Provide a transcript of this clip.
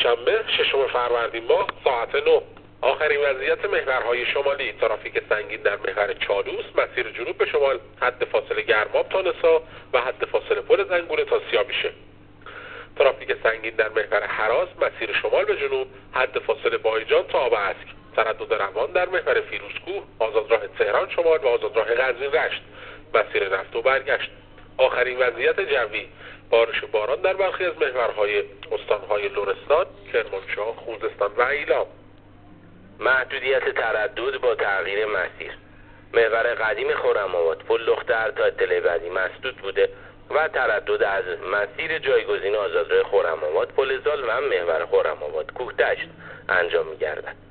دوشنبه 6 فروردین ماه ساعت 9. آخرین وضعیت محورهای شمالی: ترافیک سنگین در محور چالوس مسیر جنوب به شمال، حد فاصله گرماب تا نسا و حد فاصله پل زنگونه تا سیامیشه. ترافیک سنگین در محور هراز مسیر شمال به جنوب، حد فاصله بایجان تا آب اسک. تردد روان در محور فیروزکوه، آزادراه تهران شمال و آزادراه قزوین رشت مسیر رفت و برگشت. آخرین وضعیت جوی: بارش و باران در برخی از محورهای استانهای لرستان، کرمانشاه، خوزستان و ایلام. محدودیت تردد با تغییر مسیر: محور قدیم خرم‌آباد پل لخته‌ار تا اطلاع بعدی مسدود بوده و تردد از مسیر جایگزین آزادراه خرم‌آباد پل زال و محور خرم‌آباد کوهدشت انجام می‌گردد.